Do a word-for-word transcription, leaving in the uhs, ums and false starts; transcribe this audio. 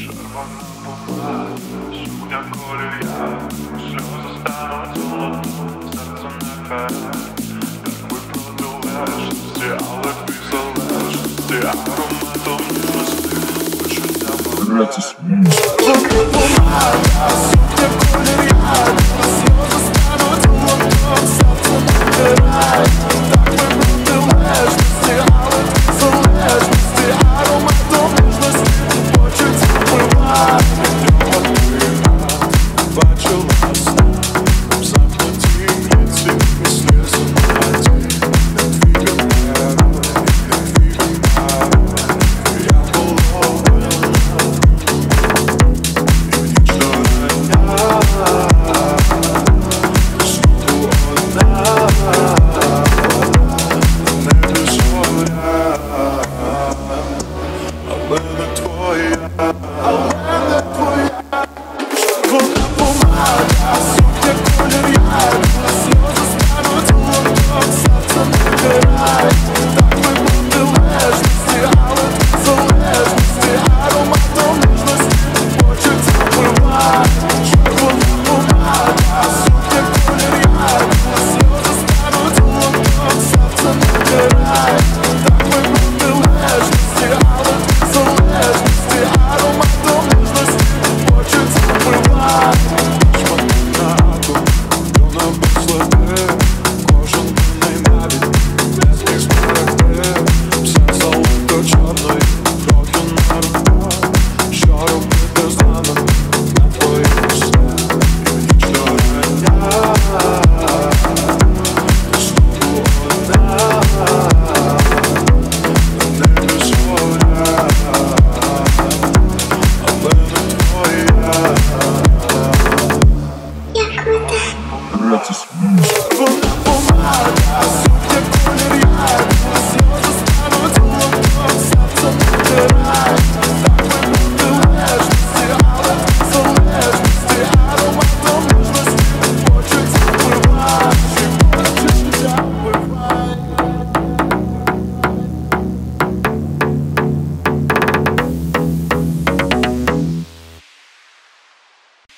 Czerwona pomada, żółwia koloria, że zostaną złotą, sercu na karę. Jakby produujesz, ty ale pisałeś, ty aromatą miłosnych, uczucia pomada. Czerwona pomada, żółwia koloria, że zostaną złotą, sercu na karę. Jakby produujesz, ty ale pisałeś, ty aromatą miłosnych. Бачила сна, в западі ці мислі суматі. Твій гімнар, твій гімнар, я половина. І в ніч до рання, знову одна, не безволя, але не твоя.